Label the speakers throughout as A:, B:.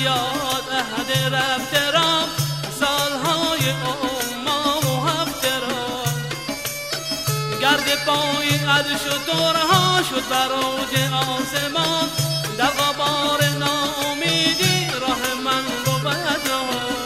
A: یاد عهد رفته را، سالهای اما و هفته را. گرد پای از شترها شد بر اوج آسمان، در غبار ناامیدی راه من رو بدها.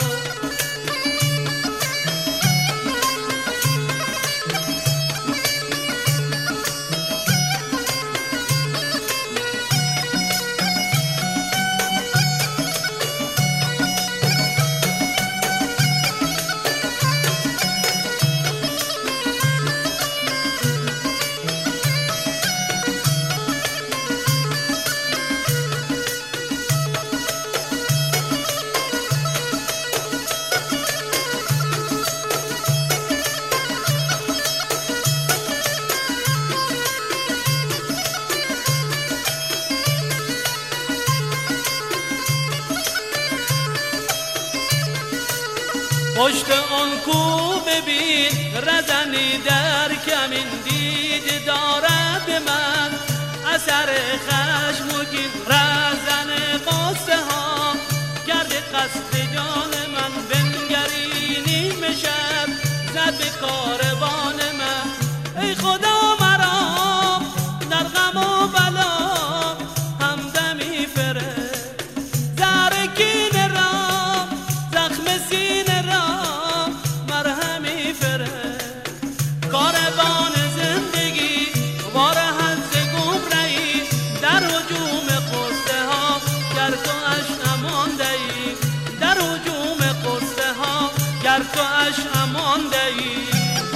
A: پشت آن کو ببین رزنی در کمین، دید دارد به من اثر خشم و کین. رزن قصه ها کرده قصد جان من، بنگری نیمه شب زد به کاروان من. ای خدا مرا در غم و بلا همدمی فرست، زهر کینه را زخم سینه را مرهمی فرست. کاروان زندگی بار حز گمرهی، در هجوم قصه ها گر تو اش امان دهی، در هجوم قصه ها گر تو اش امان دهی.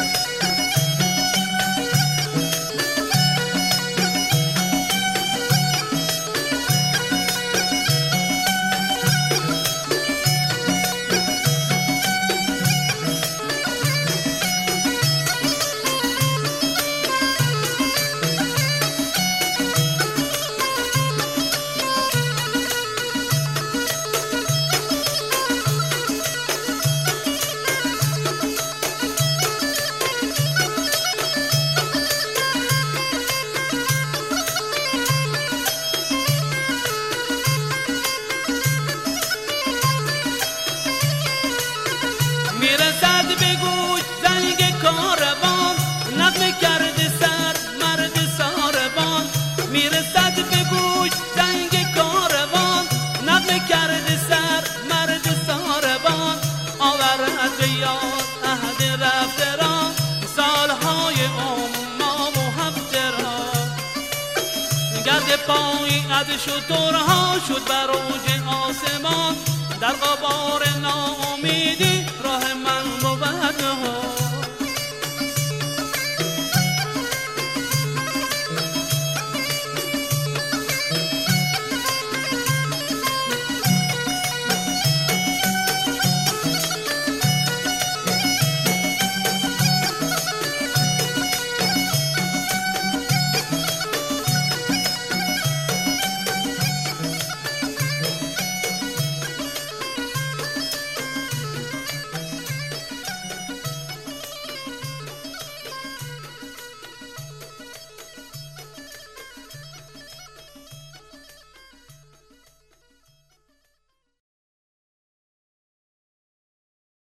A: میرسد به گوش زنگ کاروان، نغمه کرده سر مرد ساربان. میرسد به گوش زنگ کاروان، نغمه کرده سر مرد ساربان. آورد به یاد عهد رفته را، سالهای اما و هفته را. گرد پای از شترها شد بر اوج آسمان،